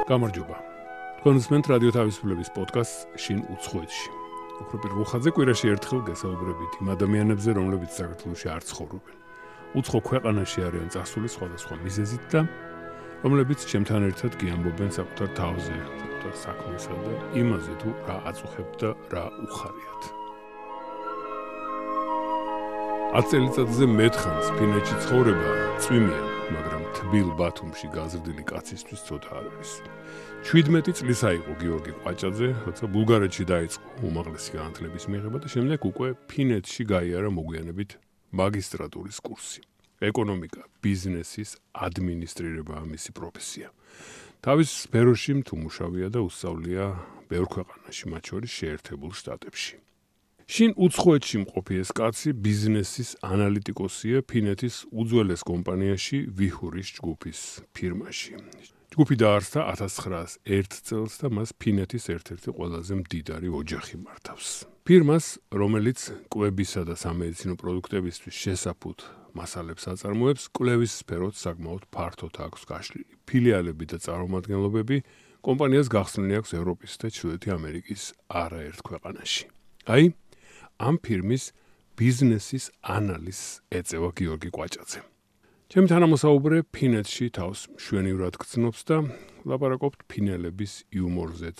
გამარჯობა. თქვენ უსმენთ რადიო თავისუფლების პოდკასტს შინ უცხოეთში. უფრო პირველ ხაზზე კვირაში ერთხელ გესაუბრებით იმ ადამიანებზე, რომლებიც საქართველოში არ ცხოვრობენ. უცხო ქვეყანაში არიან წასული სხვადასხვა მიზეზით და რომლებიც ჩემთან ერთად გიამბობენ საკუთარ თავზე, საკუთარ საქმესა და იმაზე თუ რა აწუხებთ და რა უხარიათ. 10 წელიწადზე მეტხანს ფინეთში ცხოვრება წვიმიან, მაგრამ თბილ ბათუმში გაზრდილი კაცისთვის ცოტა არ არის. 17 წლის აიყო გიორგი ყვაჭაძე, როცა ბულგარეთში დაიწყო უმაღლესი განათლების მიღება და შემდეგ უკვე ფინეთში გაიარა მოგვიანებით მაგისტრატურის კურსი. ეკონომიკა, ბიზნესის ადმინისტრირებაა მისი პროფესია. თავის სფეროში მთუმუშავია და უსწავლია ბევრ ქვეყანაში, მათ შორის შეერთებულ შტატებში. შინ უცხოეთში მყოფი ეს კაცი ბიზნესის ანალიტიკოსია ფინეთის უძველეს კომპანიაში ვიჰურის ჯგუფის ფირმაში. ჯგუფი დაარსდა 1901 წელს და მას ფინეთის ერთ-ერთი ყველაზე მდიდარი ოჯახი მართავს. ფირმას, რომელიც კვებისა და სამედიცინო პროდუქტებისთვის შესაფუთ მასალებს აწარმოებს, კვლევის სფეროც საკმაოდ ფართოდ აქვს გაშლილი. ფილიალები და წარმომადგენლობები კომპანიას გახსნილი აქვს ევროპის და ჩრდილოეთი ამერიკის არაერთ ქვეყანაში. აი, ამ ფირმის ბიზნესის ანალიზს ეწევა გიორგი ყვაჭაძე. ჩემი თანამოსაუბრე ფინეთში თავს მშვენივრად გრძნობს და ლაპარაკობთ ფინელების იუმორზეც,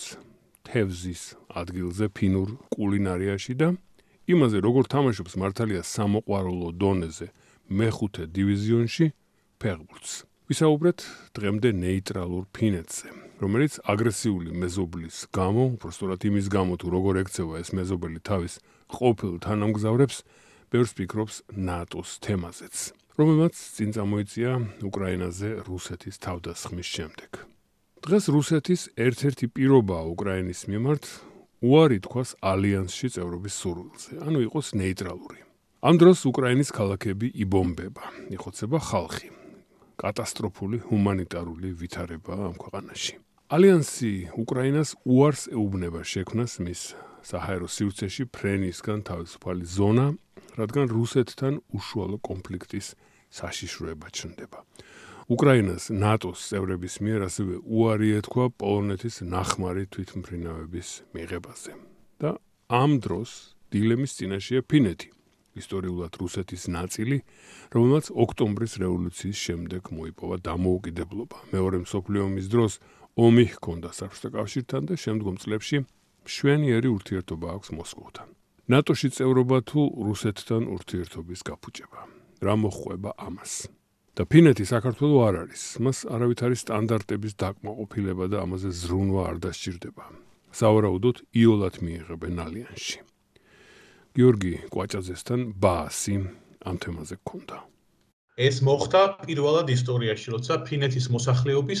თევზის ადგილზე ფინურ კულინარიაში და იმაზე, როგორ თამაშობს მართალია სამოყვარულო დონეზე მეხუთე დივიზიონში ფეხბურთს. ვისაუბრეთ დღემდე ნეიტრალურ ფინეთზე, რომელიც აგრესიული მეზობლის გამო, უბრალოდ იმის გამო თუ როგორ ექცევა ეს მეზობელი თავის ყოფილ თანამგზავრებს, ბევრს ფიქრობს ნატოს თემაზეც, რომელმაც წინ წამოიწია უკრაინაზე რუსეთის თავდასხმის შემდეგ. დღეს რუსეთის ერთ-ერთი პირობაა უკრაინის მიმართ უარი თქვას ალიანსში წევრობის სურვილზე, ანუ იყოს ნეიტრალური. ამ დროს უკრაინის ქალაქები იბომბება, იხოცება ხალხი. კატასტროფული ჰუმანიტარული ვითარებაა ამ ქვეყანაში. ალიანსი უკრაინას უარს ეუბნება შექმნას მის საჰაერო სივრცეში ფრენისგან თავისუფალი ზონა, რადგან რუსეთთან უშუალო კონფლიქტის საშიშროება ჩნდება. უკრაინას ნატოს წევრების მიერ ასევე უარი ეთქვა პოლონეთის ნახმარი თვითმფრინავების მიღებაზე. და ამ დროს დილემის წინაშეა ფინეთი, ისტორიულად რუსეთის ნაწილი, რომელმაც ოქტომბრის რევოლუციის შემდეგ მოიპოვა დამოუკიდებლობა. მეორე მსოფლიო ომის დროს ომი ჰქონდა საბჭოთა კავშირთან და შემდგომ წლებში მშვენიერი ურთიერთობა აქვს მოსკოვთან. ნატოში წევრობა თუ რუსეთთან ურთიერთობის გაფუჭება. რა მოჰყვება ამას? და ფინეთი საქართველო არ არის. მას არავითარი სტანდარტების დაკმაყოფილება და ამაზე ზრუნვა არ დასჭირდება. სავარაუდოდ იოლად მიიღებენ ალიანსში. გიორგი ყვაჭაძესთან ბაასი ამ თემაზე გქონდა. ეს მოხდა პირველად ისტორიაში, როცა ფინეთის მოსახლეობის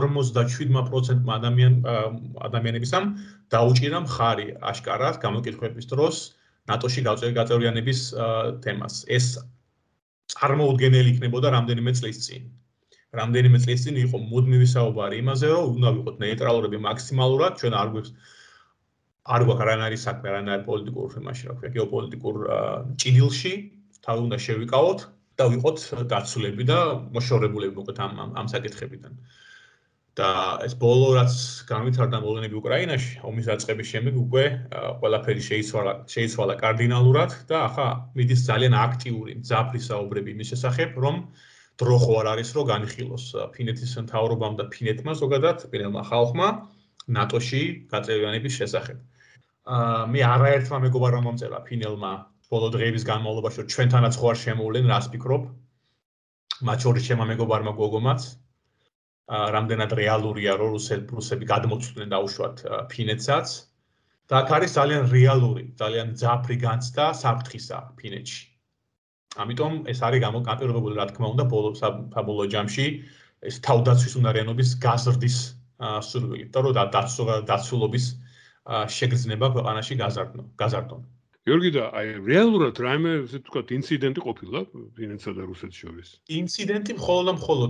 47% ადამიანებისამ დაუჭირა მხარი აშკარად გამოკითხვების დროს ნატოში გაწევრიანების თემას. ეს წარმოუდგენელი იქნებოდა რამდენიმე წლის წინ. რამდენიმე წლის წინ იყო მუდმივი საუბარი იმაზე, რომ უნდა ვიყოთ ნეიტრალურები მაქსიმალურად, ჩვენ არ გვაქვს არანაირი საქმე, არანაირ პოლიტიკურ თემაში, რა ქვია, გეოპოლიტიკურ ჭიდილში, თავი უნდა შევიკავოთ და ვიყოთ დაცულები და მოშორებულები მოკლედ ამ საკითხებიდან. და ეს ბოლო რაც განვითარდა მოვლენები უკრაინაში, ომის დაწყების შემდეგ უკვე ყველაფერი შეიცვალა კარდინალურად და ახლა მიდის ძალიან აქტიური მძაფრი საუბრები იმის შესახებ, რომ დრო ხო არ არის, რომ განიხილოს ფინეთის მთავრობამ და ფინეთმა ზოგადად პირველმა ხალხმა ნატოში გაწევრიანების შესახებ. მე არაერთმა მეგობარმა მომწერა ფინელმა ბოლო დღეების განმავლობაში, რომ ჩვენთანაც ხო არ შემოვლენ, რას ფიქრობ? მათ შორის ჩემმა მეგობარმა გოგომაც, რამდენად რეალურია, რომ რუსები გადმოცვდნენ დაუშვათ ფინეთსაც და აქ არის ძალიან რეალური, ძალიან მძაფრი განცდა საფრთხისა ფინეთში. ამიტომ ეს არის განპირობებული, რა თქმა უნდა, საბოლოო ჯამში ეს თავდაცვის უნარიანობის გაზრდის სურვილით და რომ დაცულობის შეგრძნება ქვეყანაში გაზარდონ. გიორგი და აი რეალურად რაიმე ესე ვთქვათ ინციდენტი ყოფილა ფინეთსა და რუსეთის შორის? ინციდენტი მხოლოდ და მხოლოდ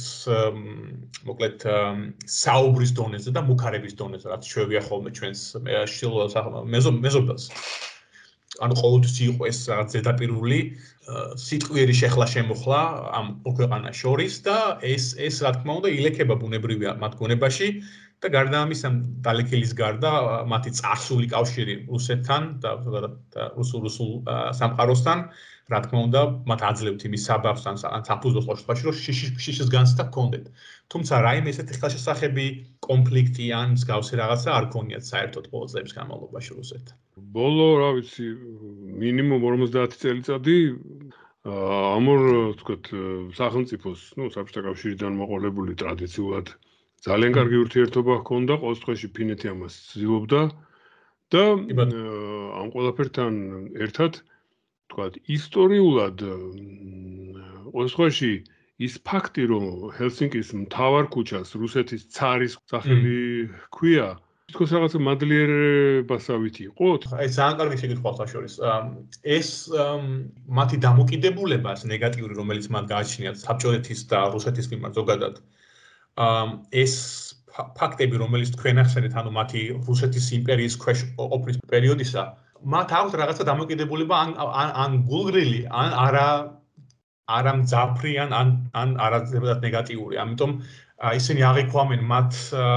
მოკლედ საუბრის დონეზე და მუქარების დონეზე, რაც ჩვევია ხოლმე ჩვენს მეზობელს. ანუ ყოველთვის იყო ეს რაღაც ზედაპირული სიტყვიერი შეხლა შემოხლა ამ ქვეყანას შორის და ეს რა თქმა უნდა ილექება ბუნებრივია მათ გონებაში და გარდა ამისა დალექილის გარდა მათი წარსული კავშირი რუსეთთან და რუსულ სამყაროსთან რა თქმა უნდა მათ აძლევთ იმის საბაბს ან საფუძვლოს ყოველთვის რომ შიშის განცდა ჰქონდეთ თუმცა რაიმე ესეთი ხელშესახები კონფლიქტი ან მსგავსი რაღაცა არ ქონიათ საერთოდ ყოველ წლების განმავლობაში რუსეთთან ბოლო რა ვიცი მინიმუმ 50 წელიწადი ამორ თქვათ სახელმწიფოს საბჭოთა კავშირიდან მოყოლებული ტრადიციულად ძალიან კარგი ურთიერთობა ჰქონდა ყოველ შემთხვევაში ფინეთი ამას ცდილობდა და ამ ყველაფერთან ერთად თქვათ ისტორიულად ყოველ შემთხვევაში ის ფაქტი რომ ჰელსინკის მთავარ ქუჩას რუსეთის цаრის სახელი ჰქვია თქოს რაღაცა მადლიერებასავით იყო? აი ძალიან კარგი შეკითხვა შორის. ეს მათი დამოკიდებულებას ნეგატიური რომელიც მათ გააჩნიათ საბჭოეთის და რუსეთის მიმართ ზოგადად ეს ფაქტები რომელიც თქვენ ახსენეთ ანუ მათი რუსეთის იმპერიის ქვეშ ყოფნის პერიოდისა მათ აქვს რაღაცა დამოკიდებულება ან გულგრილი ან არა მძაფრიან ან არაძებადად ნეგატიური. ამიტომ ისინი აღიქვამენ მათ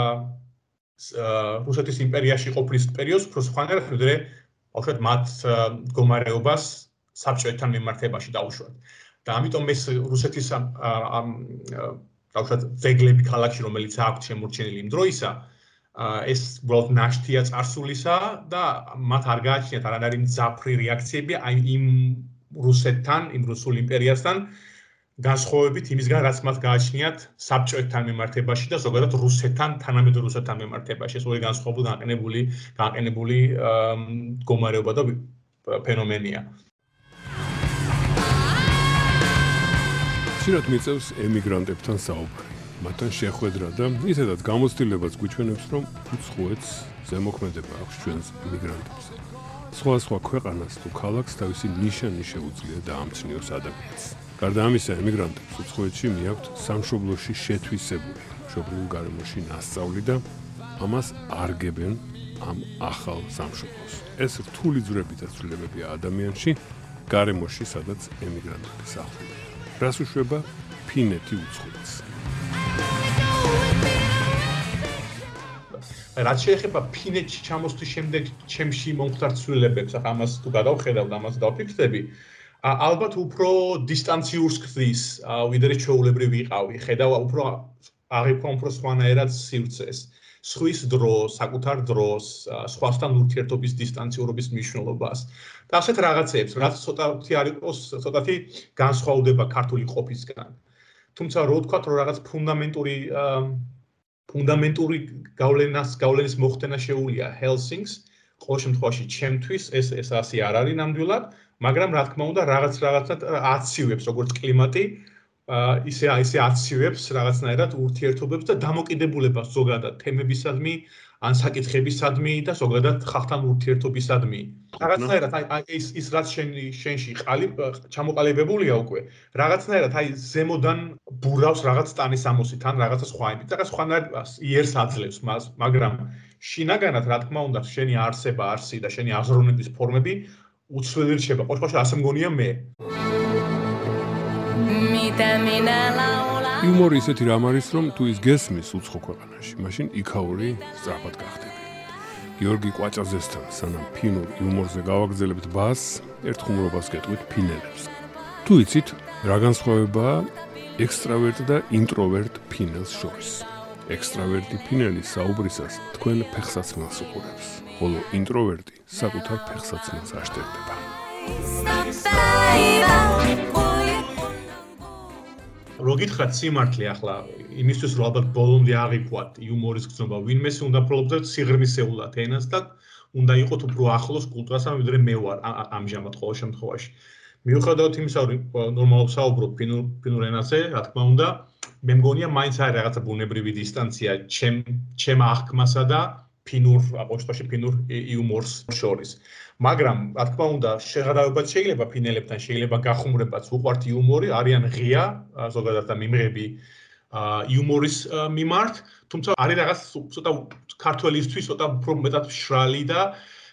რუსეთის იმპერიაში ყოფნის პერიოდს უფრო სხვანაირად ვიდრე ბავშვად მათ მდგომარეობას საბჭოეთთან მიმართებაში დაუშვათ. და ამიტომ ეს რუსეთის ბავშვად ძეგლები ქალაქში რომელიც აქვს შემორჩენილი იმ დროისა ეს უბრალოდ ნაშთია წარსულისა და მათ არ გააჩნიათ არანაირი მძაფრი რეაქციები აი იმ რუსეთთან, იმ რუსულ იმპერიასთან განსხვავებით იმისგან, რაც მათ გააჩნიათ საბჭოეთთან მიმართებაში და ზოგადად რუსეთთან, თანამედროვე რუსეთთან მიმართებაში. ეს ორი განსხვავებული განყენებული მდგომარეობა და ფენომენია. ხშირად მიწევს ემიგრანტებთან საუბარი. მათთან შეხვედრა და ისედაც გამოცდილებაც გვიჩვენებს, რომ უცხოეთს ზემოქმედება აქვს ჩვენს ემიგრანტებზე. სხვა ქვეყანას თუ ქალაქს თავისი ნიშანი შეუძლია დაამჩნიოს ადამიანს. გარდა ამისა, ემიგრანტებს უცხოეთში მიაქვთ სამშობლოში შეთვისებული მშობლიურ გარემოში ნასწავლი და ამას არგებენ ამ ახალ სამშობლოს. ეს რთული ძვრები და ცვლილებებია ადამიანში, გარემოში, სადაც ემიგრანტები სახლობენ. რას უშვება ფინეთი უცხოეთს? რაც შეეხება ფინეთში ჩამოსვლის შემდეგ ჩემში მომხდარ ცვლილებებს, ახლა ამას თუ გადავხედავ და ამას დავფიქრდები, ალბათ უფრო დისტანციურს ხდის, ვიდრე ჩვეულებრივი ვიყავი, ხედავ უფრო აღიქვა უფრო სხვანაირად სივრცეს, სხვის დროს, საკუთარ დროს, სხვასთან ურთიერთობის დისტანციურობის მნიშვნელობას და ასეთ რაღაცებს, რაც ცოტათი არ იყოს, ცოტათი განსხვავდება ქართული ყოფისგან. თუმცა რო ვთქვათ, რომ რაღაც ფუნდამენტური გავლენის მოხდენა შეუძლია ჰელსინკს, ყოველ შემთხვევაში ჩემთვის ეს ასე არ არის ნამდვილად, მაგრამ რა თქმა უნდა რაღაცნაირად აცივებს როგორც კლიმატი, ისე აცივებს რაღაცნაირად ურთიერთობებს და დამოკიდებულებას ზოგადად თემებისადმი, ან საკითხებისადმი და ზოგადად ხალხთან ურთიერთობისადმი. რაღაცნაირად ის რაც შენში ჩამოყალიბებულია უკვე, რაღაცნაირად ზემოდან ბურავს რაღაც ტანის ამოსით ან რაღაცა სხვა იმით. რაღაც სხვანაირად იერს აძლევს მას, მაგრამ შინაგანად რა თქმა უნდა შენი არსება, არსი და შენი აზროვნების ფორმები უცვლელი რჩება. ყოველ შემთხვევაში ასე მგონია მე. იუმორი ისეთი რამ არის, რომ თუ ის გესმის უცხო ქვეყანაში, მაშინ იქაური სწრაფად გახდები. გიორგი კვაჭაძესთან სანამ ფინურ იუმორზე გავაგრძელებთ ბას, ერთ ხუმრობას გეტყვით ფინელებს. თუ იცით, რა განსხვავებაა ექსტრავერტ და ინტროვერტ ფინელს შორის? ექსტრავერტი ფინელი საუბრისას თქვენ ფეხსაცმელს უყურებს, ხოლო ინტროვერტი საკუთარ ფეხსაცმელს აშტერდება. რო გითხრათ სიმართლე ახლა იმისთვის რომ ალბათ ბოლომდე აღიქვათ იუმორის გრძნობა ვინმეს უნდა პრობლემად სიღრმისეულად ენას და უნდა იყოთ უფრო ახლოს კულტურასთან ვიდრე მე ვარ ამჟამად ყოველ შემთხვევაში მიუხედავად იმისა რომ ნორმალურად საუბრობ ფინურ ენაზე რა თქმა უნდა მე მგონია მაინც არის რაღაცა ბუნებრივი დისტანცია ჩემ აღქმასა და ფინურ იუმორს შორის მაგრამ რა თქმა უნდა შეღადავებაც შეიძლება ფინელებთან შეიძლება გახუმრებაც უყვართ იუმორი არიან ღია ზოგადად და მიმღები იუმორის მიმართ თუმცა არის რაღაც ცოტა ქართველისთვის ცოტა უფრო მეტად მშრალი და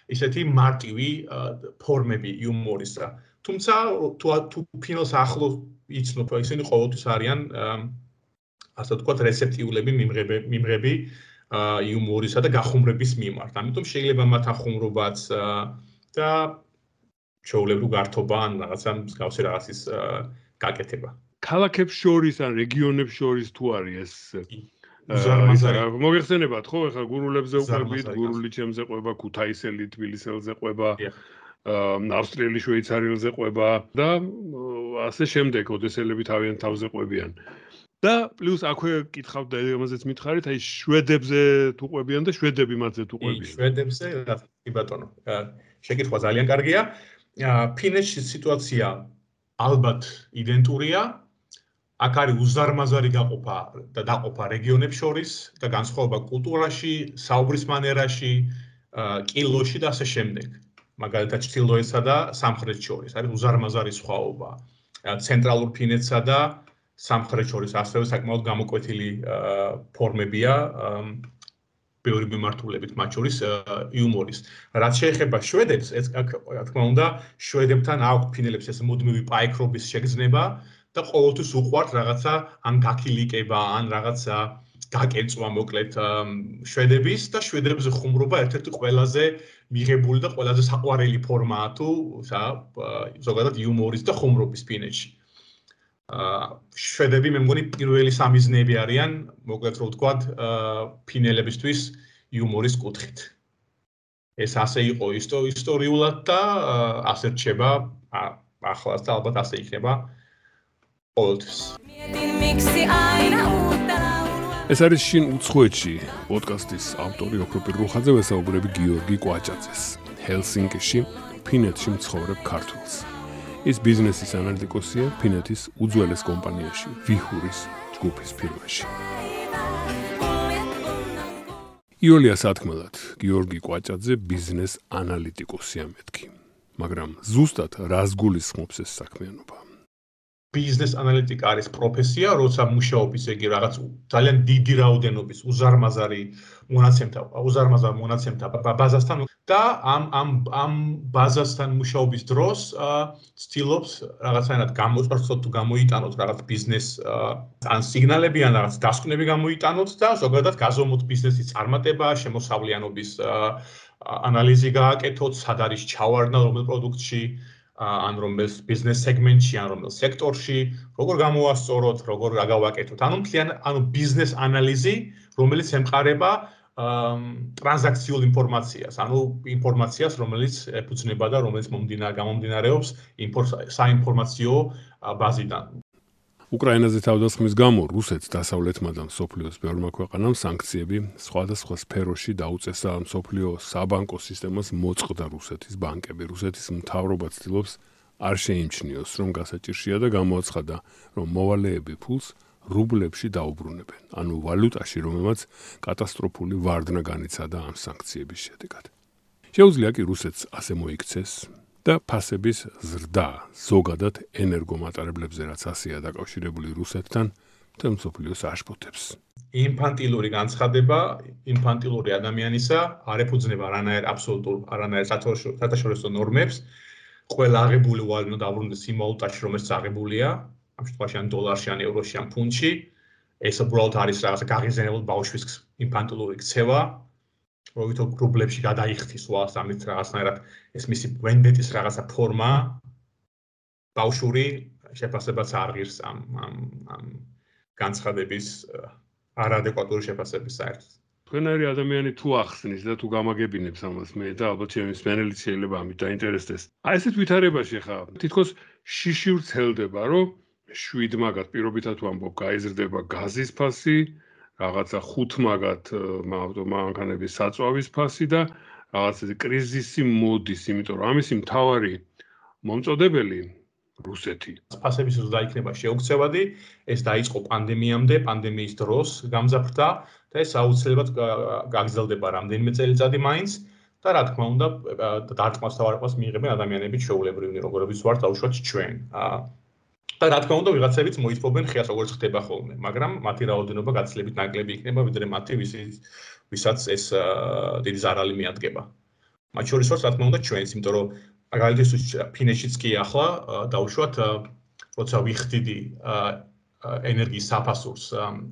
ისეთი მარტივი ფორმები იუმორისა. თუმცა თუ ფინალს ახლო იცნობ, ისინი ყოველთვის არიან ასე ვთქვათ, რეცეპტიულები მიმღები იუმორისა და გახუმრების მიმართ. ამიტომ შეიძლება მათ ახუმრობაც და ჩვეულებრივ გართობა ან რაღაცა მსგავსი რაღაცის გაკეთება. ქალაქებს შორის ან რეგიონებს შორის თუ არის ეს უზარმაზარი. მოგეხსენებათ ხო, ეხლა გურულებზე უყვებით, გურული ჩემზე ყვება, ქუთაისელი თბილისელზე ყვება, ავსტრიელი შვეიცარიელზე ყვება და ასე შემდეგ, ოდესელები თავიანთ თავზე ყვებიან. და პლუს აქვე კითხავთ და ამაზეც მითხარით, აი შვედებზე თუ ყვებიან და შვედები მათზე თუ ყვებიან. შვედებზე რა კი ბატონო. შეკითხვა ძალიან კარგია. ფინეთში სიტუაცია ალბათ იდენტურია. აქ არის უზარმაზარი გაყოფა და დაყოფა რეგიონებს შორის და განსხვავება კულტურაში, საუბრის მანერაში, კილოში და ასე შემდეგ. მაგალითად, ჩრდილოეთსა და სამხრეთს შორის არის უზარმაზარი სხვაობა. ცენტრალურ ფინეთსა და სამხრეთს შორის ასევე საკმაოდ გამოკვეთილი ფორმებია ბევრი მიმართულებით, მათ შორის იუმორის. რაც შეეხება შვედებს, ეს რა თქმა უნდა, შვედებთან აქვს ფინელებს ეს მუდმივი პაიქრობის შეგრძნება და ყოველთვის უყვართ რაღაცა ან გაქილიკება, ან რაღაცა გაკეცვა მოკლედ შვედების და შვედებზე ხუმრობა ერთ-ერთი ყველაზე მიღებული და ყველაზე საყვარელი ფორმაა თუ ზოგადად იუმორის და ხუმრობის ფინეთში. შვედები მე მგონი პირველი სამიზნეები არიან, მოკლედ რო ვთქვათ, ფინელებისთვის იუმორის კუთხით. ეს ასე იყო ისტორიულად და ასე რჩება ახლაც და ალბათ ასე იქნება ყოველთვის. ეს არის შინ უცხოეთში პოდკასტის ავტორი ოქროპირ რუხაძე, ვესაუბრები გიორგი კვაჭაძეს. ჰელსინკიში ფინეთში მცხოვრებ ქართველს. ის ბიზნესის ანალიტიკოსია ფინეთის უძველეს კომპანიაში ვიჰურის ჯგუფის ფირმაში. იოლია სათქმელად, გიორგი კვაჭაძე ბიზნეს ანალიტიკოსია მეთქი. მაგრამ ზუსტად რას გულისხმობს ეს საქმიანობა? ბიზნეს ანალიტიკა არის პროფესია, როცა მუშაობის იგი რაღაც ძალიან დიდი რაოდენობის უზარმაზარ მონაცემთა ბაზასთან და ამ ბაზასთან მუშაობის დროს ცდილობს რაღაცაერად გამოწვართოთ თუ გამოიტანოთ რაღაც ბიზნეს ან სიგნალები ან რაღაც დასკვნები გამოიტანოთ და ზოგადად გაზომოთ ბიზნესის წარმატება, შემოსავლიანობის ანალიზი გააკეთოთ, სად არის ჩავარდნა რომელ პროდუქტში ან რომელ ბიზნეს სეგმენტში, ან რომელ სექტორში, როგორ გამოვასწოროთ, როგორ გავაკეთოთ. ანუ ბიზნეს ანალიზი, რომელიც ემყარება ტრანზაქციულ ინფორმაციას, ანუ ინფორმაციას, რომელიც ეფუძნება და რომელიც გამომდინარეობს საინფორმაციო ბაზიდან. უკრაინაზე თავდასხმის გამო რუსეთს დასავლეთმა და მსოფლიოს ბევრმა ქვეყანამ სანქციები სხვადასხვა სფეროში დაუწესა მსოფლიო საბანკო სისტემას მოწყდა რუსეთის ბანკები. რუსეთის მთავრობა ცდილობს არ შეიმჩნიოს, რომ გასაჭირშია და გამოაცხადა, რომ მოვალეები ფულს რუბლებში დაუბრუნებენ, ანუ ვალუტაში, რომელმაც კატასტროფული ვარდნა განიცადა ამ სანქციების შედეგად. შეუძლია კი რუსეთს ასე მოიქცეს და ფასების ზრდა ზოგადად ენერგომატარებლებზე რაც ასეა დაკავშირებული რუსეთთან მთელ მსოფლიოს აშფოთებს. ინფანტილური განცხადება, ინფანტილური ადამიანისა არ ეფუძნება არანაირ საერთაშორისო ნორმებს. ყველა აღებული ვალუტა დაუბრუნდეს იმ ვალუტაში, რომელიც აღებულია, ამ შემთხვევაში ან დოლარში, ან ევროში, ან ფუნტში. ეს უბრალოდ არის რაღაცა გაღიზიანებულ ბავშვის ინფანტილური ქცევა. როვითო რუბლებში გადაიხთის ვალს ამით რაღაცნაირად ეს მისი ვენდეტის რაღაცა ფორმა ბავშვური შეფასებაც არ ღირს ამ განცხადების არადეკვატური შეფასების საერთოდ. თქვენარი ადამიანი თუ ახსნის და თუ გამაგებინებს ამას მე და ალბათ ჩემი მსმენელიც შეიძლება ამით დაინტერესდეს. აი ესეთ ვითარებაში ხა თითქოს შიში ვრცელდება, რომ 7 მაგათ პირობითად ვამბობ, გაიზრდება გაზის ფასი, რაღაცა 5 მაგათ მანქანების საწვავის ფასი და რაღაცა კრიზისი მოდის, იმიტომ რომ ამისი მთავარი მომწოდებელი რუსეთი. ფასების ზრდა იქნება შეუქცევადი, ეს დაიწყო პანდემიამდე, პანდემიის დროს გამძაფრდა და ეს აუცილებლად გაგრძელდება რამდენიმე წელიწადი მაინც და რა თქმა უნდა, დარტყმას თავარყმას მიიღებენ ადამიანები ჩვეულებრივი, როგორიც ვართ აუშვათ ჩვენ. და რა თქმა უნდა, ვიღაცებიც მოითხოვენ ხეას, როგორც ხდება ხოლმე, მაგრამ მათი რაოდენობა გაცილებით ნაკლები იქნება, ვიდრე მათი, ვისაც ეს დიდი ზარალი მიადგება. მათ შორის ვართ, რა თქმა უნდა, ჩვენს, იმიტომ რომ მაგალითისთვის ფინეთშიც კი ახლა დაუშვათ, როცა ვიხდიდი ენერგიის საფასურს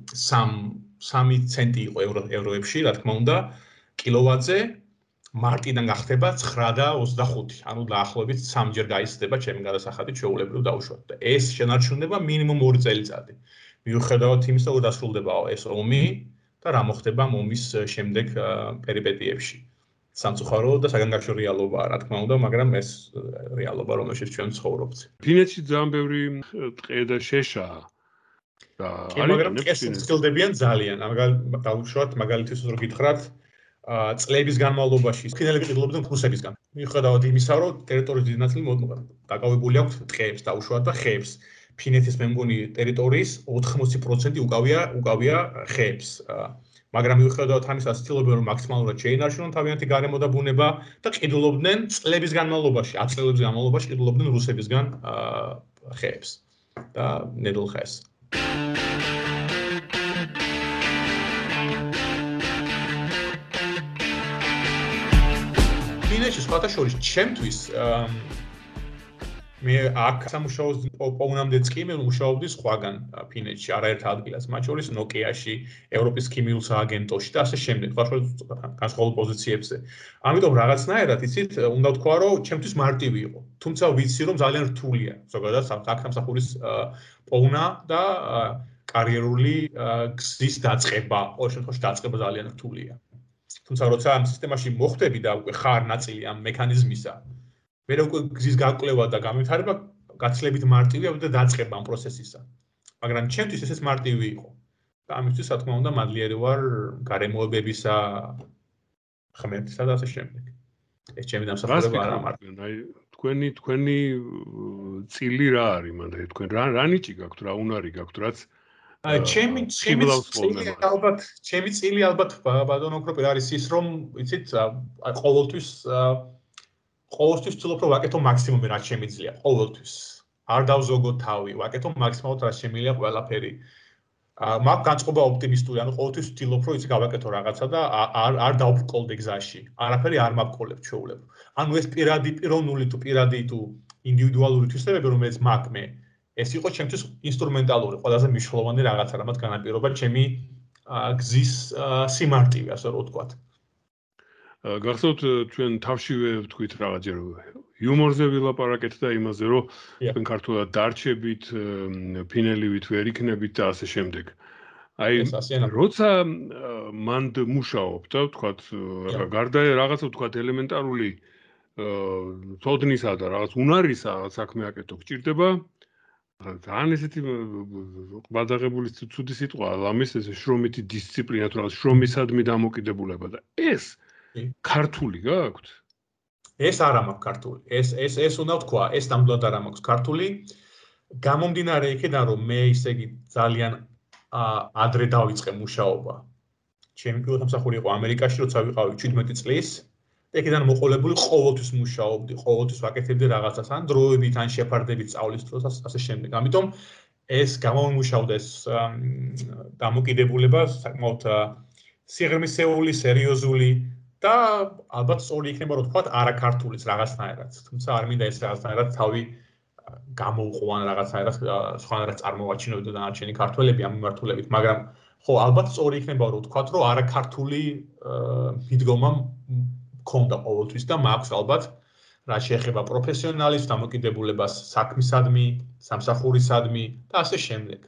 3 ცენტი იყო ევროებში, რა თქმა უნდა, კილოვატზე მარტიდან გახდება 9.25, ანუ დაახლოებით 3-ჯერ გაიზრდება ჩემი გადასახადით ჩვეულებრივ დაუშვათ. და ეს შენარჩუნება მინიმუმ 2 წელიწადი. მიუხედავად იმისა, რომ დასრულდება ეს ომი და რა მოხდება ომის შემდეგ პერიპეტიებში. სამწუხაროდ და საგანგაშო რეალობაა, რა თქმა უნდა, მაგრამ ეს რეალობა, რომელშიც ჩვენ ცხოვრობთ. ფინეთში ძალიან ბევრი ტყე და შეშაა. და მაგრამ ეს ცდილდებიან ძალიან. დაუშვათ მაგალითის რო გითხრათ, წლების განმავლობაში ფინელები ყიდულობდნენ რუსებისგან. მიუხედავად იმისა, რომ ტერიტორიის დიდი ნაწილი დაკავებული აქვს ტყეებს დაუშვათ და ხეებს. ფინეთის მე მგონი ტერიტორიის 80% უკავია ხეებს. მაგრამ მიუხედავად ამისა, ცდილობენ რომ მაქსიმალურად შეინარჩუნონ თავიანთი გარემო და ბუნება და ყიდულობდნენ წლების განმავლობაში, 10 წლების განმავლობაში ყიდულობდნენ რუსებისგან ხეებს და ნედლ ხეს. ფინეთში სხვათა შორის ჩემთვის მე აქ სამუშაოს პოვნამდეც კი მე მუშაობდი სხვაგან ფინეთში, არაერთ ადგილას, მათ შორის ნოკიაში, ევროპის ქიმიურ სააგენტოში და ასე შემდეგ, განსხვავებულ პოზიციებზე. ამიტომ რაღაცნაირად იცით, უნდა ვთქვა, რომ ჩემთვის მარტივი იყო. თუმცა ვიცი, რომ ძალიან რთულია, ზოგადად აქ-სამსახურის პოვნა და კარიერული გზის დაწყება, ყოველ შემთხვევაში დაწყება ძალიან რთულია. თუმცა როცა ამ სისტემაში მოხვდები და უკვე ხარ ნაწილი ამ მექანიზმისა, მე უკვე გზის გაკვლევა და განვითარება გაცილებით მარტივია და დაწყება ამ პროცესისა. მაგრამ ჩემთვის ესეც მარტივი იყო. და ამისთვის, რა თქმა უნდა, მადლიერი ვარ გარემოებებისა, ხმებისა და ასე შემდეგ. ეს ჩემი დამსახურება არა მარტო. აი თქვენი წილი რა არის, მანდ თქვენ რა ნიჭი გაქვთ, რა უნარი გაქვთ, რაც ჩემი წილი ალბათ ბატონო კროპი არის ის, რომ იცით, ყოველთვის ვცდილობ რომ ვაკეთო მაქსიმუმი რაც შემიძლია, ყოველთვის. არ დავზოგო თავი, ვაკეთო მაქსიმალურად რაც შემიძლია ყველაფერი. მაგ განწყობა ოპტიმისტური, ანუ ყოველთვის ვცდილობ რომ იცი გავაკეთო რაღაცა და არ დავბრკოლდე გზაში. არაფერი არ მაბკოლებ ჩვეულებრივ. ანუ ეს პიროვნული თუ ინდივიდუალური თვისებები, რომელიც მაქვს მე, ეს იყო ჩემთვის ინსტრუმენტალური, ყველაზე მნიშვნელოვანი რაღაცა, რამაც განაპირობა ჩემი გზის სიმარტივე, ასე რომ ვთქვათ. გახსოვთ ჩვენ თავშივე ვთქვით რაღაცჯერ იუმორზე ვილაპარაკეთ და იმაზე, რომ თქვენ ქართულად დარჩებით, ფინელივით ვერ იქნებით და ასე შემდეგ. აი, როცა მანდ მუშაობ და ვთქვათ, გარდა რაღაცა ვთქვათ ელემენტარული თოდნისა და რაღაც უნარისა საქმე აკეთო, გჭირდება ძალიან ესეთი ყბადაღებული ცუდი სიტყვა, ლამის ეს შრომითი დისციპლინა თუ რაღაც შრომისადმი დამოკიდებულება და ეს ქართული გაქვთ? ეს არა მაქვს ქართული. ეს უნდა ვთქვა, ეს ნამდვილად არა მაქვს ქართული. გამომდინარე იქიდან, რომ მე ისე იგი ძალიან ადრე დავიწყე მუშაობა. ჩემი პირველი სამსახური იყო ამერიკაში, როცა ვიყავი 17 წლის. ეკიდან მოყოლებული ყოველთვის მუშაობდი, ყოველთვის ვაკეთებდი რაღაცას, ან დროებით, ან შეფარდებით სწავლის დროს, ასე შემდეგ. ამიტომ ეს გამომუშავდა ეს დამოკიდებულება საკმაოდ სიღრმისეული, სერიოზული და ალბათ სწორი იქნება რომ ვთქვათ არაქართულის რაღაცნაირად. თუმცა არ მინდა ეს რაღაცნაირად თავი გამოვყვან ან რაღაცნაირად სხვანაირად წარმოვაჩინოთ და დანარჩენი ქართველები ამ მიმართულებით, მაგრამ ხო ალბათ სწორი იქნება რომ ვთქვათ რომ არაქართული მიდგომა მქონდა ყოველთვის და მაქვს ალბათ რაც შეეხება პროფესიონალის დამოკიდებულებას საქმისადმი, სამსახურისადმი და ასე შემდეგ.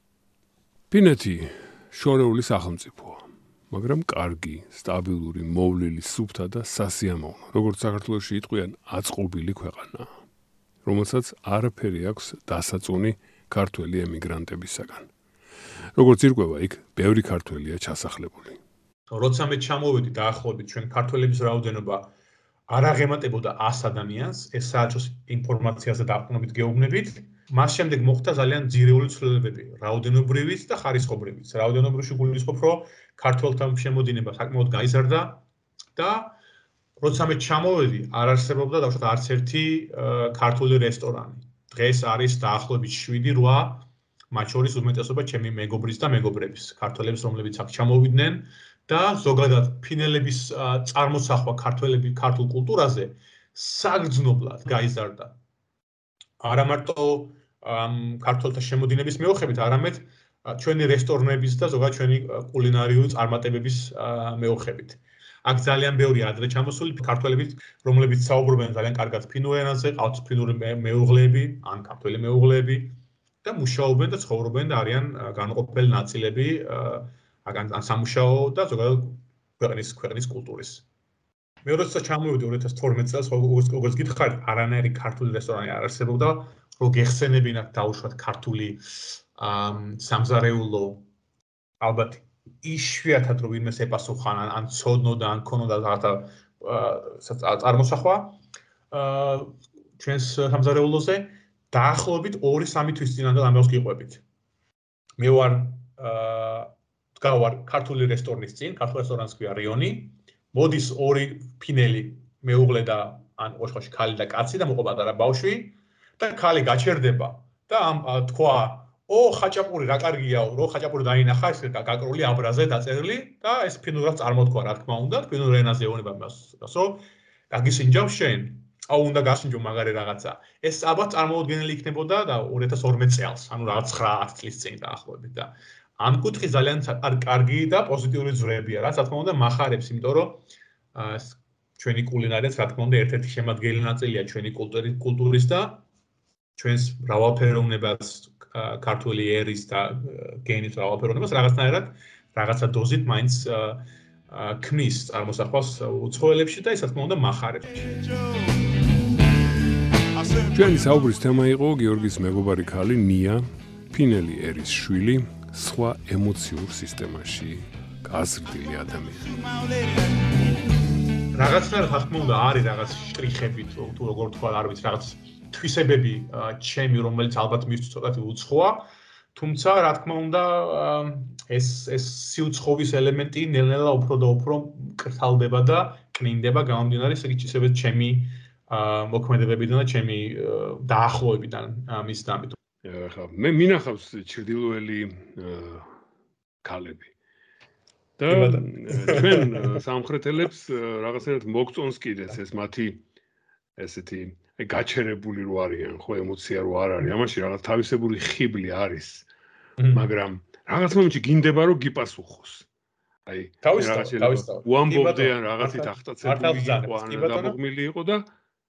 ფინეთი შორეული სახელმწიფოა, მაგრამ კარგი, სტაბილური, მოვლილი, სუფთა და სასიამოვნო, როგორც საქართველოში იტყვიან, აწყობილი ქვეყანაა, რომელსაც არაფერი აქვს დასაწუნი ქართველი ემიგრანტებისაგან. როგორც ირკვევა, იქ ბევრი ქართველია ჩასახლებული. როცა მე ჩამოვედი დაახლოებით ჩვენ ქართველების რაოდენობა არ აღემატებოდა 100 ადამიანს, ეს საერთოს ინფორმაციაზე დაყრდნობით გეუბნებით. მას შემდეგ მოხდა ძალიან ძირეული ცვლილებები, რაოდენობრივიც და ხარისხობრივიც. რაოდენობრივში გულისხმობ, რომ ქართველთა შემოდინება საკმაოდ გაიზარდა და როცა მე ჩამოვედი, არ არსებობდა დავუშვათ არც ერთი ქართული რესტორანი. დღეს არის დაახლოებით 7-8, მათ შორის უმეტესობა ჩემი მეგობრის და მეგობრების, ქართველებს, რომლებიც აქ ჩამოვიდნენ და ზოგადად ფინელების წარმოსახვა ქართულ კულტურაზე საგრძნობლად გაიზარდა. არა მარტო ქართველთა შემოდინების მეოხებით, არამედ ჩვენი რესტორნების და ზოგადად ჩვენი კულინარიული წარმატებების მეოხებით. აქ ძალიან ბევრი ადრე ჩამოსული ქართველები, რომლებიც საუბრობენ ძალიან კარგად ფინურ ენაზე, ყავთ ფინური მეუღლეები, ან ქართველი მეუღლეები და მუშაობენ და ცხოვრობენ და არიან განუყოფელი ნაწილები ან სამუშაო და ზოგადად ქვეყნის კულტურის. მე როდესაც ჩამოვედი 2012 წელს, როგორც გითხარით, არანაირი ქართული რესტორანი არ არსებობდა, რომ გეხსენებინათ დაუშვათ ქართული სამზარეულო, ალბათ იშვიათად რომ ვინმეს ეპასუხან ან ცოდნოდა ან ქონოდა რაღაცა წარმოსახვა ჩვენს სამზარეულოზე დაახლოებით 2-3 თვის წინანდელ ამბავს გიყვებით. მე ვარ ვარ ქართული რესტორნის წინ, ქართულ რესტორანს ქვია რიონი. მოდის 2 ფინელი მეუღლე და ან ოშხოში ქალი და კაცი და მოყვა პატარა ბავშვი და ქალი გაჩერდება და თქვა ო ხაჭაპური რა კარგიაო, რო ხაჭაპური დაინახა, ეს გაკრული აბრაზე დაწერილი და ეს ფინურად წარმოთქვა, რა თქმა უნდა, ფინურ ენაზე ეუბნება მას, რომ გაგისინჯავ შენ, აუ უნდა გასინჯო მაგარი რაღაცა. ეს ალბათ წარმოუდგენელი იქნებოდა და 2012 წელს, ანუ რაღაც 9-10 წლის წინ დაახლოებით და ამ კუთხით ძალიან კარგი და პოზიტიური ძვრებია, რაც რა თქმა უნდა მახარებს, იმიტომ რომ ჩვენი კულინარიაც რა თქმა უნდა ერთ-ერთი შემადგენელი ნაწილია ჩვენი კულტურის და ჩვენს მრავალფეროვნებას ქართული ერის და გენის მრავალფეროვნებას რაღაცნაირად რაღაცა დოზით მაინც ქმნის წარმოსახვას უცხოელებში და ეს რა თქმა უნდა მახარებს. ჩვენი საუბრის თემა იყო გიორგის მეგობარი ქალი ნია, ფინელი ერის შვილი, სხვა ემოციურ სისტემაში გაზრდილი ადამიანი. რაღაცნაირად რა თქმა უნდა არის რაღაც შტრიხები თუ როგორ თქვა არ ვიცი რაღაც თვისებები ჩემი რომელიც ალბათ მისთვის ცოტათი უცხოა, თუმცა რა თქმა უნდა ეს სიუცხოვის ელემენტი ნელ-ნელა უფრო და უფრო კრთალდება და კნინდება გამომდინარე ისე ჩემი მოქმედებებიდან და ჩემი დაახლოებიდან მის დამით. ხა მე მინახავს ჩრდილოელი ქალები. და ჩვენ სამხრეთელებს რაღაცნაირად მოგწონს კიდეც ეს მათი ესეთი გაჩერებული რო არიან, ხო ემოცია რო არ არის. ამაში რაღაც თავისებური ხიბლი არის. მაგრამ რაღაც მომენტში გინდება რომ გიპასუხოს. აი, თავისთავად. უამბობდიან რაღაცით აღტაცებული იყო, ან დამოღმილი იყო და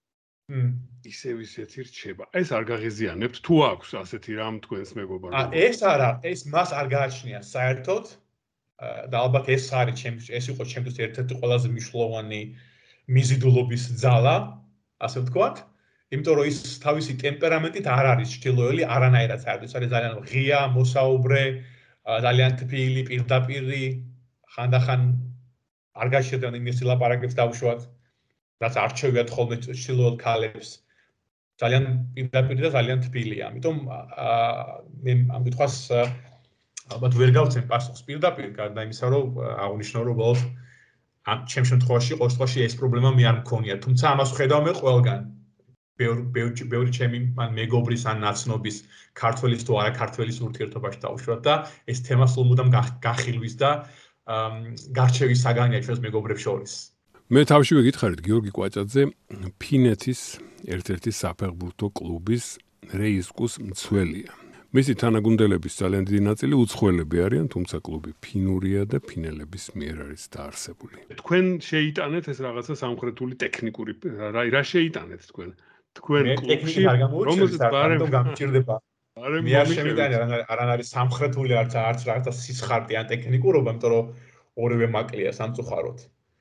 ისევ რჩება. ეს არ გაღიზიანებთ თუ აქვს ასეთი რამ თქვენს მეგობარს? ეს მას არ გააჩნია საერთოდ. და ალბათ ეს იყო ჩემთვის ერთ-ერთი ყველაზე მნიშვნელოვანი მიზიდულობის ძალა, ასე ვთქვათ. იმიტომ რომ ის თავისი ტემპერამენტით არ არის ჩრდილოელი არანაირად საერთოდ. ის არის ძალიან ღია, მოსაუბრე, ძალიან თბილი, პირდაპირი, ხანდახან არ გაჩერდება იმის ლაპარაკებს დავუშვათ. რაც არჩევიათ ხოლმე ჩრდილოელ ქალებს. ძალიან პირდაპირი და ძალიან თბილია. ამიტომ მე ამ კითხვას ალბათ ვერ გავცემ პასუხს პირდაპირ, გარდა იმისა, რომ აღნიშნო რომ ბოლოს ჩემ შემთხვევაში ყოველ შემთხვევაში ეს პრობლემა მე არ მქონია, თუმცა ამას ვხედავ მე ყველგან. ბევრი ჩემი მეგობრის ან ნაცნობის ქართველის თუ არა ქართველის ურთიერთობაში დავუშვათ და ეს თემა სულ მუდამ გახილვის და გარჩევის საგანია ჩვენს მეგობრებს შორის. მე თავშივე გითხარით გიორგი კვაჭაძე ფინეთის ერთ-ერთი საფეხბურთო კლუბის რეისკუს მცველია. მისი თანაგუნდელების ძალიან დიდი ნაწილი უცხოელები არიან, თუმცა კლუბი ფინურია და ფინელების მიერ არის დაარსებული. თქვენ შეიტანეთ ეს რაღაცა სამხრეთული ტექნიკური რა შეიტანეთ თქვენ? თქვენ კლუბში რომელზეც ბარემ გამჭირდება. მე არ შემიტანი არან არის სამხრეთული არც რაღაცა სისხარტი ან ტექნიკურობა, იმიტომ რომ ორივე მაკლია სამწუხაროდ.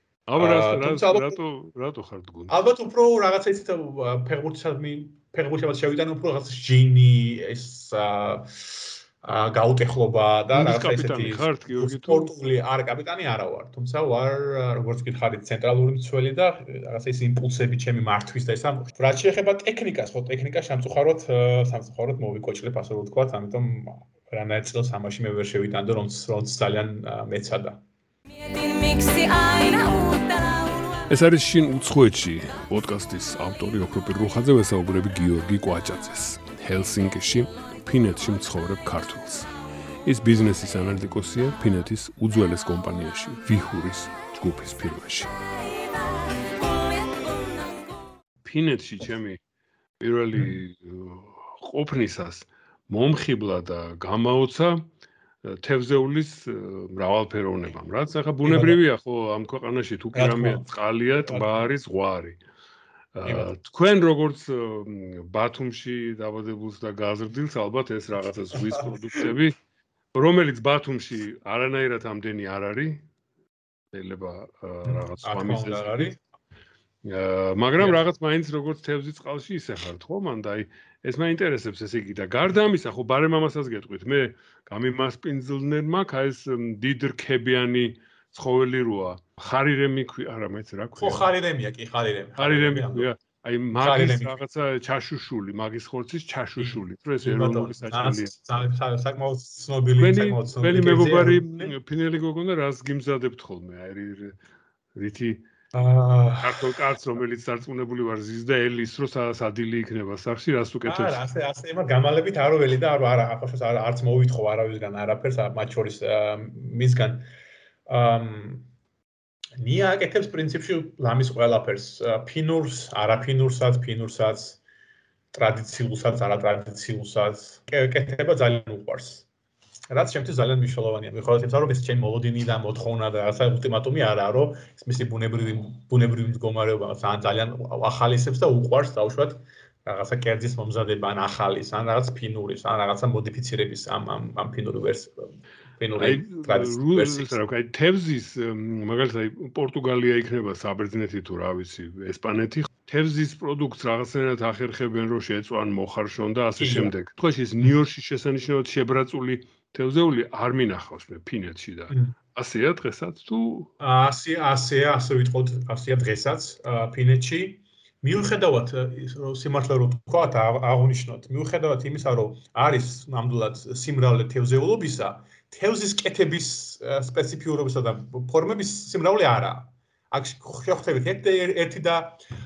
რატო ხარ გუნდში? ალბათ უფრო რაღაცა ისეთ ფეხბურთსაც შევიტანე უფრო რაღაც ჟინი, ეს გაუტეხლობა და რაღაცა ისეთი სპორტული არ კაპიტანი არა ვარ, თუმცა ვარ როგორც გითხარით ცენტრალური მცველი და რაღაცა ის იმპულსები ჩემი მართვის და ესა. რაც შეეხება ტექნიკას, ხო ტექნიკა სამწუხაროდ მოვიკოჭლებ, ასე რომ ვთქვათ, ამიტომ რანაირ წელს ამაში მე ვერ შევიტანდო, რომც ძალიან მეცადა. ეს არის შინ უცხოეთში პოდკასტის ავტორი ოქროპირ რუხაძე ვესაუბრები გიორგი კვაჭაძეს, ჰელსინკიში, ფინეთში მცხოვრებ ქართველს. ის ბიზნესის ანალიტიკოსია ფინეთის უძველეს კომპანიაში, ვიჰურის ჯგუფის ფირმაში. ფინეთში ჩემი პირველი ყოფნისას მომხიბლა და გამაოცა თევზეულის მრავალფეროვნებამ, რაც ახლა ბუნებრივია ხო ამ ქვეყანაში თუ კი რამე წყალია, ტბა არის, ზღვა არის. თქვენ როგორც ბათუმში დაბადებულს და გაზრდილს ალბათ ეს რაღაცა ზღვის პროდუქტები, რომელიც ბათუმში არანაირად ამდენი არ არის, შეიძლება რაღაც სხვა მიზეზი არის. მაგრამ რაღაც მაინც როგორც თევზი წყალში ისე ხართ ხო? მან და აი ეს მაინტერესებს ესე იგი და გარდა ამისა ხო ბარემ ამასაც გეტყვით მე გამიმასპინძლდნენ მაქვს ეს დიდ რქებიანი ცხოველი როა ხარირემი არა მეც რა ქვია ხო ხარირემია კი ხარირემი ქვია აი მაგის რაღაცა ჩაშუშული მაგის ხორცის ჩაშუშული თუ ეს ეროვნული საჭმელია საკმაოდ ცნობილი ველი მეგობარი ფინელი გოგონა რას გიმზადებთ ხოლმე აი რითი ქართულ კაცს რომელიც დარწმუნებული ვარ ზის და ელის რო სადილი იქნება სახში რას უკეთებს არა ასე იმა გამალებით არაველი და არა ახლა არც მოვითხოვ არავისგან არაფერს მათ შორის მისგან ნია აკეთებს პრინციპში ლამის ყველაფერს ფინურს არაფინურსაც ფინურსაც ტრადიციულსაც არატრადიციულსაც კეთება ძალიან უყვარს რაც შემთხვევით ძალიან მნიშვნელოვანია მიუხედავად იმისა რომ ეს ჩემი მოლოდინი და მოთხოვნა და რაღაცა ულტიმატუმი არაა რომ ეს მისი ბუნებრივი მდგომარეობა ძალიან ახალისებს და უყვარს დაუშვათ რაღაცა კერძის მომზადება ან ახალის ან რაღაც ფინურის ან რაღაცა მოდიფიცირების ამ ფინური ვერსიის აი თევზის მაგალითად პორტუგალია იქნება საბერძნეთი თუ რა ვიცი ესპანეთი თევზის პროდუქტს რაღაცნაირად ახერხებენ რომ შეეწვან მოხარშონ და ასე შემდეგ თქოში ეს ნიუ-იორკში შესანიშნავად შებრაწული თევზეული არ მინახავს მე ფინეთში და ასეა დღესაც თუ ასე ვიტყოდ ასეა დღესაც ფინეთში მიუხედავად სიმართლე რომ თქვათ აღნიშნოთ მიუხედავად იმისა რომ არის ნამდვილად სიმრავლე თევზეულობისა თევზის კეთების სპეციფიურობისა და ფორმების სიმრავლე არაა აქ შეხვდებით ერთი და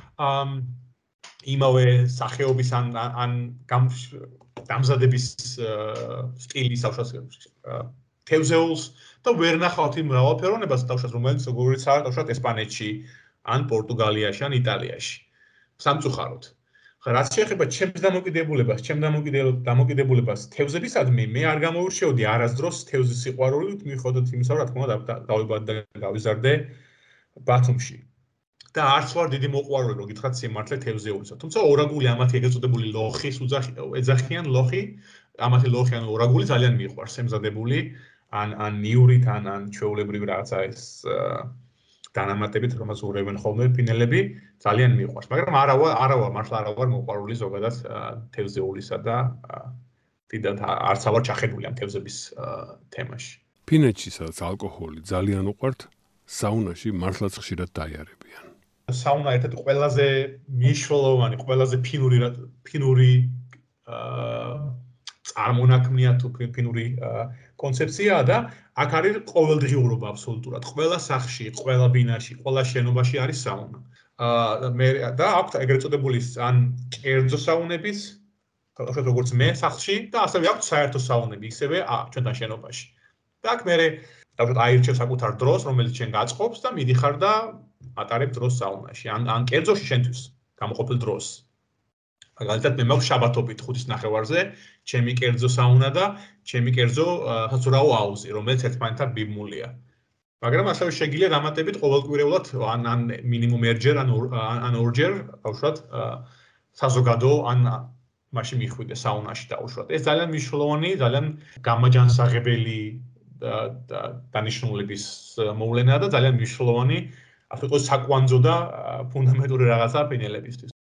იმავე სახეობის ან დამზადების სტილის თევზეულს და ვერ ნახავთ იმ მრავალფეროვნებას თავშად რომელიც როგორიც არის თავშად ესპანეთში ან პორტუგალიაში ან იტალიაში სამწუხაროდ რაც შეეხება ჩემს დამოკიდებულებას თევზებისადმი მე არ გამოვირჩეოდი არასდროს თევზის სიყვარულით მიუხედავად იმისა რომ რა თქმა უნდა დავიბადე და გავიზარდე ბათუმში და არც ვარ დიდი მოყვარული რომ გითხრათ სიმართლე თევზეულისა თუმცა ორაგული ამათი ეგრეთ წოდებული ლოხის ეძახიან ლოხი ამათი ლოხი ან ორაგული ძალიან მიყვარს ემზადებული ან ნიურით ან ჩვეულებრივ რაღაცა ეს დანამატებით რომელსაც ურევენ ხოლმე ფინელები ძალიან მიყვარს მაგრამ მართლა არა ვარ მოყვარული ზოგადად თევზეულისა და დიდად არც ვარ ჩახედული ამ თევზების თემაში ფინეთში სადაც ალკოჰოლი ძალიან უყვართ საუნაში მართლაც ხშირად დაიარებიან საუნა ერთ-ერთი ყველაზე მნიშვნელოვანი ყველაზე ფინური წარმონაქმნია თუ ფინური კონცეფციაა და აქ არის ყოველდღიურობა აბსოლუტურად. ყველა სახლში, ყველა ბინაში, ყველა შენობაში არის საუნა. და აქვს ეგრეთ წოდებული ან კერძო საუნების, როგორც მე სახლში და ასევე აქვს საერთო საუნები, ისევე ჩვენთან შენობაში. და აქ მე აირჩევ საკუთარ დროს, რომელიც შენ გაწყობს და მიდიხარ და ატარებ დროს საუნაში. ან კერძოში შენთვის გამოყოფილ დროს. მაგალითად მე მაქვს შაბათობით 5:30-ზე ჩემი კერძო საუნა და ჩემი კერძო საცურაო აუზი, რომელიც ერთმანეთთან ბიბმულია. მაგრამ ასევე შეგიძლია დამატებით ყოველკვირეულად ან მინიმუმ ერჯერ ან ორჯერ ბავშვად საზოგადო ან მაშინ მიხვიდე საუნაში დაუშვათ. ეს ძალიან მნიშვნელოვანი, ძალიან გამაჯანსაღებელი დანიშნულების მოვლენაა და ძალიან მნიშვნელოვანი ასე ვთქვათ საკვანძო და ფუნდამენტური რაღაცა ფინელებისთვის.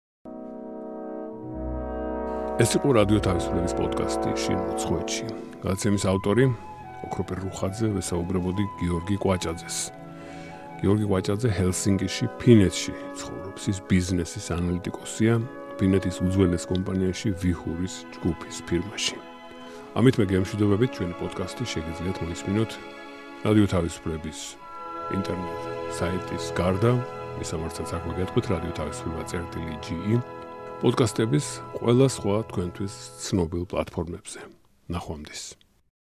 ეს იყო რადიო თავისუფლების პოდკასტი შინ უცხოეთში. გადაცემის ავტორი ოქროპერ რუხაძე ვესაუბრებოდი გიორგი კვაჭაძეს. გიორგი კვაჭაძე ჰელსინკიში, ფინეთში ცხოვრობს. ის ბიზნესის ანალიტიკოსია ფინეთის უძველეს კომპანიაში ვიჰურის ჯგუფის ფირმაში. ამით მე გემშვიდობებით ჩვენი პოდკასტი შეგიძლიათ მოისმინოთ რადიო თავისუფლების ინტერნეტ საიტის გარდა, ისამართაც აქ მოგეთქვით რადიო თავისუფლება.ge პოდკასტების ყველა სხვა თქვენთვის ცნობილ პლატფორმებზე. ნახვამდის.